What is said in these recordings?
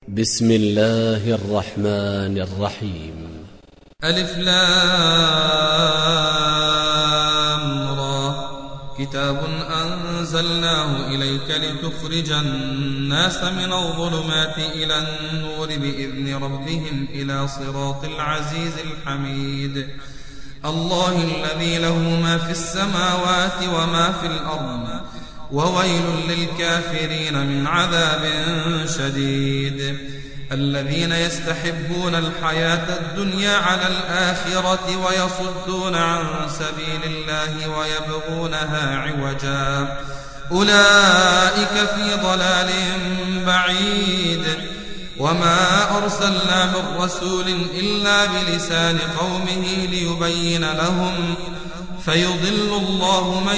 بسم الله الرحمن الرحيم. ألف لام را. كتاب أنزلناه إليك لتخرج الناس من الظلمات إلى النور بإذن ربهم إلى صراط العزيز الحميد. الله الذي له ما في السماوات وما في الأرض، وويل للكافرين من عذاب شديد. الذين يستحبون الحياة الدنيا على الآخرة ويصدون عن سبيل الله ويبغونها عوجا، أولئك في ضلال بعيد. وما أرسلنا من رسول إلا بلسان قومه ليبين لهم، فيضل الله من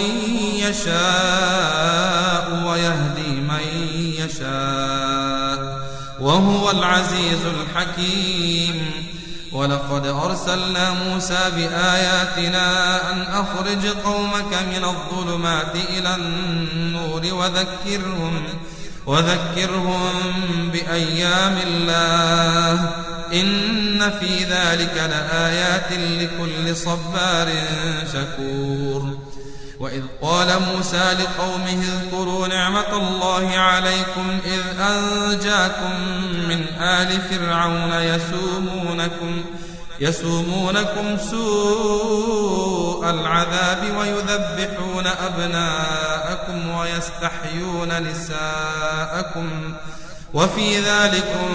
يشاء ويهدي من يشاء، وهو العزيز الحكيم. ولقد أرسلنا موسى بآياتنا أن أخرج قومك من الظلمات إلى النور وذكرهم بأيام الله، إن في ذلك لآيات لكل صبار شكور. وإذ قال موسى لقومه اذكروا نعمة الله عليكم إذ أنجاكم من آل فرعون يسومونكم سوء العذاب ويذبحون أبناءكم ويستحيون نساءكم، وفي ذلكم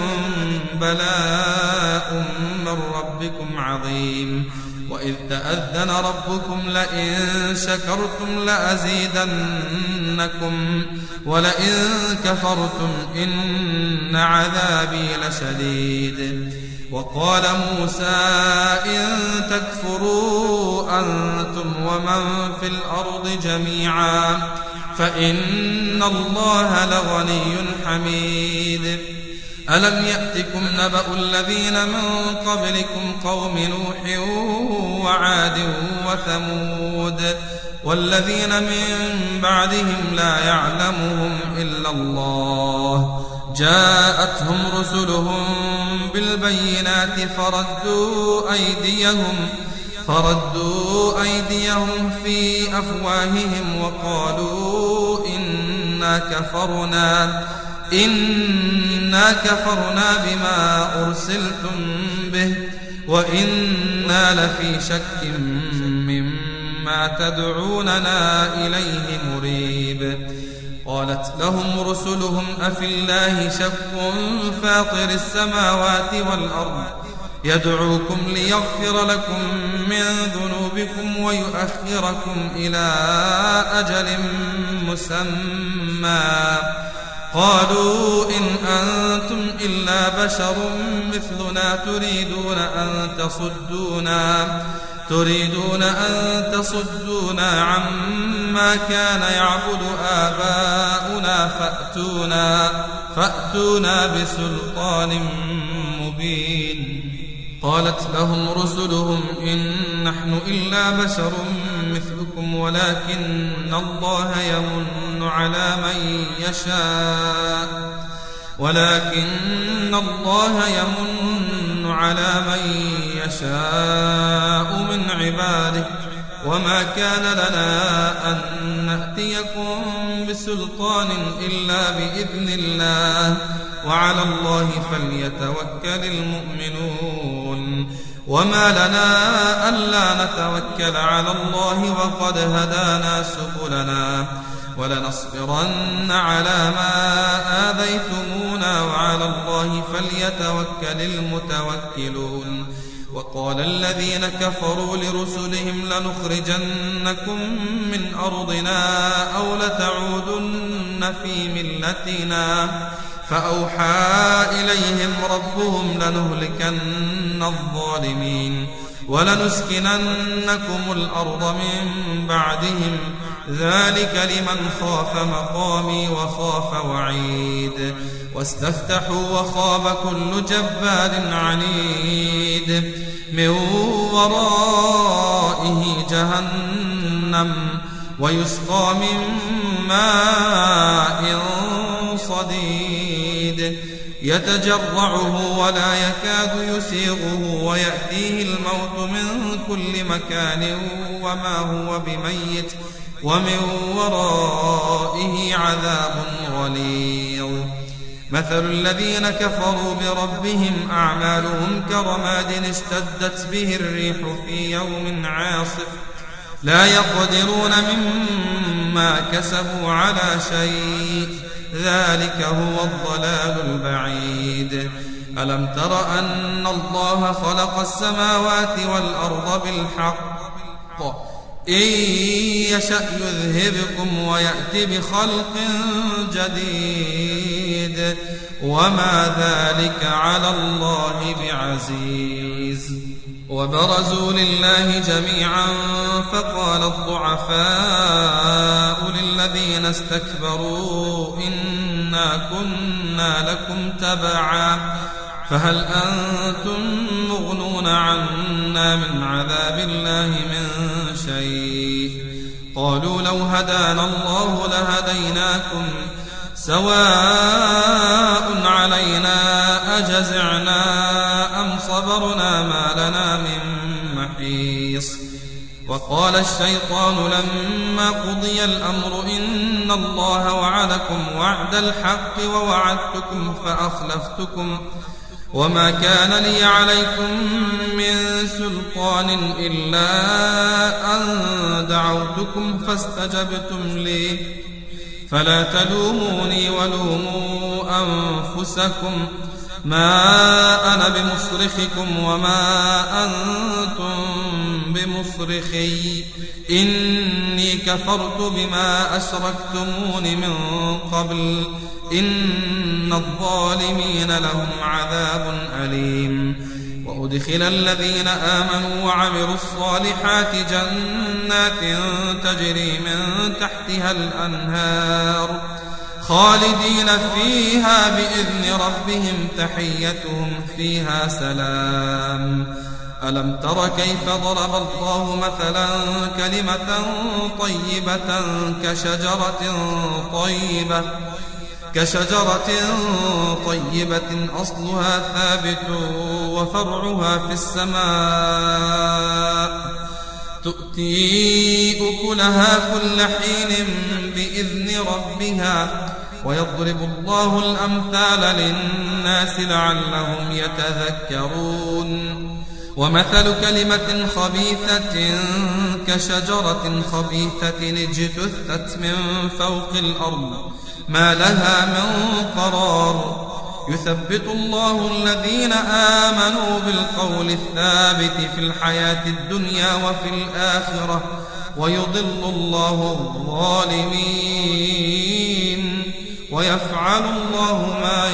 بلاء من ربكم عظيم. وإذ تأذن ربكم لئن شكرتم لأزيدنكم ولئن كفرتم إن عذابي لشديد. وقال موسى إن تكفروا أنتم ومن في الأرض جميعا فإن الله لغني حميد. ألم يأتكم نبأ الذين من قبلكم قوم نوح وعاد وثمود والذين من بعدهم لا يعلمهم إلا الله، جاءتهم رسلهم بالبينات فردوا أيديهم في أفواههم وقالوا إنا كفرنا بما أرسلتم به وإنا لفي شك مما تدعوننا إليه مريب. قالت لهم رسلهم أفي الله شك فاطر السماوات والأرض يدعوكم ليغفر لكم من ذنوبكم ويؤخركم إلى أجل مسمى، قالوا إن أنتم إلا بشر مثلنا تريدون أن تصدونا عما كان يعبد آباؤنا فأتونا بسلطان مبين. قالت لهم رسلهم إن نحن إلا بشر مثلكم ولكن الله يمن على من يشاء من عباده، وما كان لنا أن نأتيكم بسلطان إلا بإذن الله، وعلى الله فليتوكل المؤمنون. وما لنا ألا نتوكل على الله وقد هدانا سبلنا ولنصبرن على ما آذيتمونا وعلى الله فليتوكل المتوكلون. وقال الذين كفروا لرسلهم لنخرجنكم من أرضنا أو لتعودن في ملتنا، فأوحى إليهم ربهم لنهلكن الظالمين ولنسكننكم الأرض من بعدهم، ذلك لمن خاف مقامي وخاف وعيد. واستفتحوا وخاب كل جبار عنيد من ورائه جهنم ويسقى من ماء صديد يتجرعه ولا يكاد يسيغه ويأتيه الموت من كل مكان وما هو بميت ومن ورائه عذاب غليظ. مثل الذين كفروا بربهم أعمالهم كرماد اشتدت به الريح في يوم عاصف لا يقدرون مما كسبوا على شيء ذلك هو الضلال البعيد. ألم تر أن الله خلق السماوات والأرض بالحق إن يشأ يذهبكم ويأتي بخلق جديد وما ذلك على الله بعزيز. وبرزوا لله جميعا فقال الضعفاء للذين استكبروا إنا كنا لكم تبعا فهل أنتم مغنون عنا من عذاب الله من شيء. قالوا لو هدانا الله لهديناكم سواء علينا أجزعنا أم صبرنا ما لنا من محيص. وقال الشيطان لما قضي الأمر إن الله وعدكم وعد الحق ووعدتكم فأخلفتكم وما كان لي عليكم من سلطان إلا أن دعوتكم فاستجبتم لي فلا تلوموني ولوموا أنفسكم ما أنا بمصرخكم وما أنتم بمصرخي إني كفرت بما أشركتمون من قبل إن الظالمين لهم عذاب أليم. وأدخل الذين آمنوا وعملوا الصالحات جنات تجري من تحتها الأنهار خالدين فيها بإذن ربهم تحيتهم فيها سلام. ألم تر كيف ضرب الله مثلا كلمة كشجرة طيبة أصلها ثابت وفرعها في السماء تؤتي أكلها كل حين بإذن ربها ويضرب الله الأمثال للناس لعلهم يتذكرون. ومثل كلمة خبيثة كشجرة خبيثة اجتثت من فوق الأرض ما لها من قرار يثبت الله الذين آمنوا بالقول الثابت في الحياة الدنيا وفي الآخرة ويضل الله الظالمين ويفعل الله ما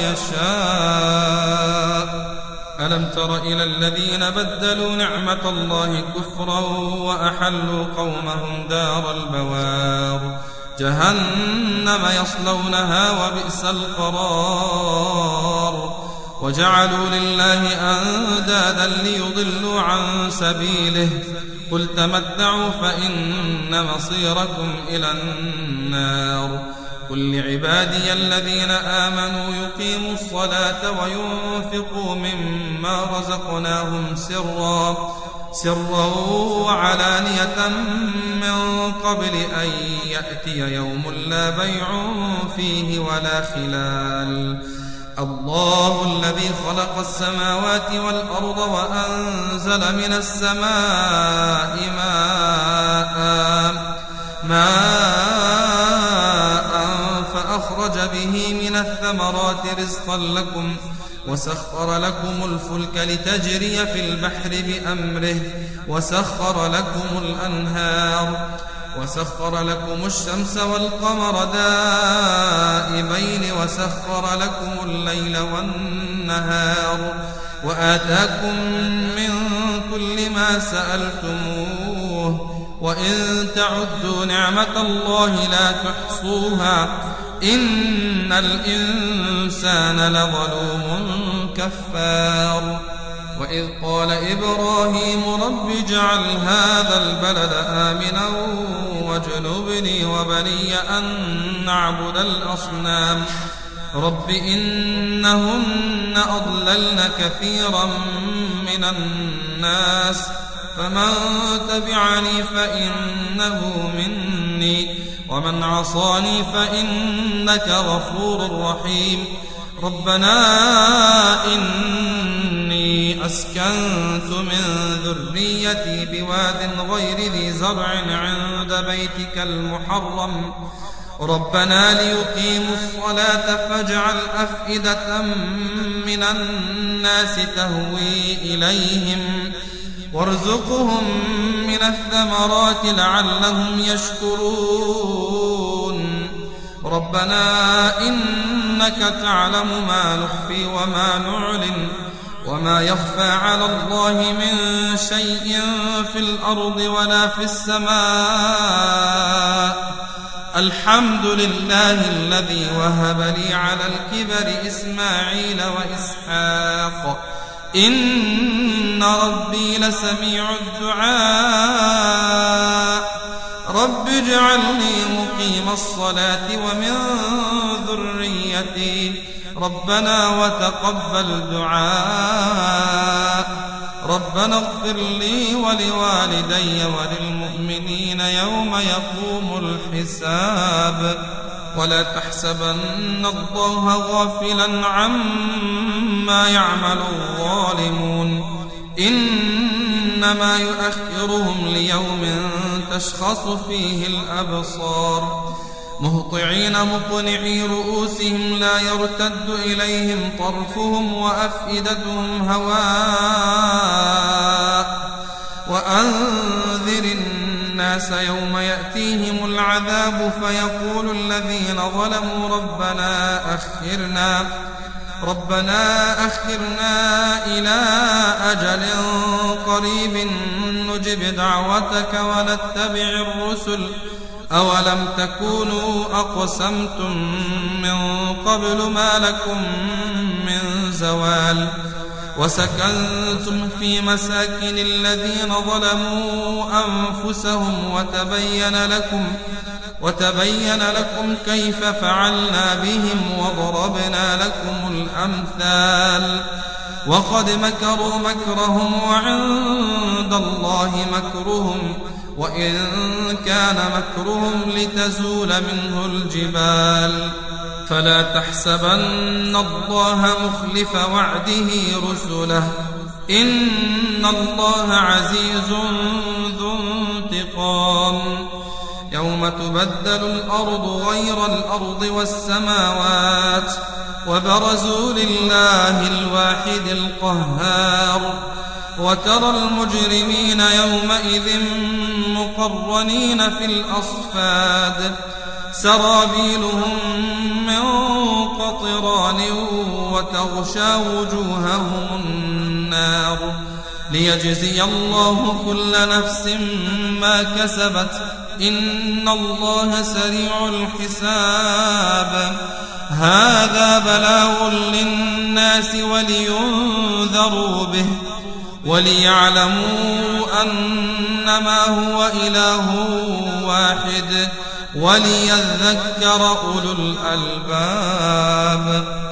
يشاء. ألم تر إلى الذين بدلوا نعمة الله كفرا وأحلوا قومهم دار البوار جهنم يصلونها وبئس القرار وجعلوا لله أندادا ليضلوا عن سبيله قل تمتعوا فإن مصيركم إلى النار. قل لعبادي الذين آمنوا يقيموا الصلاة وينفقوا مما رزقناهم سرا وعلانية من قبل أن يأتي يوم لا بيع فيه ولا خلال. الله الذي خلق السماوات والأرض وأنزل من السماء ماء فأخرج به من الثمرات رزقا لكم وسخر لكم الفلك لتجري في البحر بأمره وسخر لكم الأنهار وسخر لكم الشمس والقمر دائبين وسخر لكم الليل والنهار وآتاكم من كل ما سألتموه وإن تعدوا نعمة الله لا تحصوها إن الإنسان لظلوم كفار. وإذ قال إبراهيم رب اجعل هذا البلد آمنا واجنبني وبني أن نعبد الأصنام رب إنهن أضللن كثيرا من الناس فمن تبعني فإنه مني ومن عصاني فإنك غفور رحيم ربنا إني أسكنت من ذريتي بواد غير ذي زرع عند بيتك المحرم ربنا ليقيموا الصلاة فاجعل أفئدة من الناس تهوي إليهم وارزقهم من الثمرات لعلهم يشكرون ربنا إنك تعلم ما نخفي وما نعلن وما يخفى على الله من شيء في الأرض ولا في السماء الحمد لله الذي وهب لي على الكبر إسماعيل وإسحاق إن ربي لسميع الدعاء رب اجعلني مقيم الصلاة ومن ذريتي ربنا وتقبل دعاء ربنا اغفر لي ولوالدي وللمؤمنين يوم يقوم الحساب ولا تحسبن الله غافلا عما يعمل الظالمون إنما يؤخرهم ليوم تشخص فيه الأبصار مهطعين مقنعي رؤوسهم لا يرتد إليهم طرفهم وأفئدتهم هواء وأنذر الناس يوم يأتيهم العذاب فيقول الذين ظلموا ربنا أخرنا إلى أجل قريب نجب دعوتك ونتبع الرسل أولم تكونوا أقسمتم من قبل ما لكم من زوال وسكنتم في مساكن الذين ظلموا أنفسهم وتبين لكم كيف فعلنا بهم وضربنا لكم الأمثال وقد مكروا مكرهم وعند الله مكرهم وإن كان مكرهم لتزول منه الجبال فلا تحسبن الله مخلف وعده رسله إن الله عزيز ذو انتقام يوم تبدل الأرض غير الأرض والسماوات وبرزوا لله الواحد القهار وترى المجرمين يومئذ مقرنين في الأصفاد سرابيلهم من قطران وتغشى وجوههم النار ليجزي الله كل نفس ما كسبت إن الله سريع الحساب هذا بلاغ للناس ولينذروا به وليعلموا أنما هو إله واحد وليذكر أولو الألباب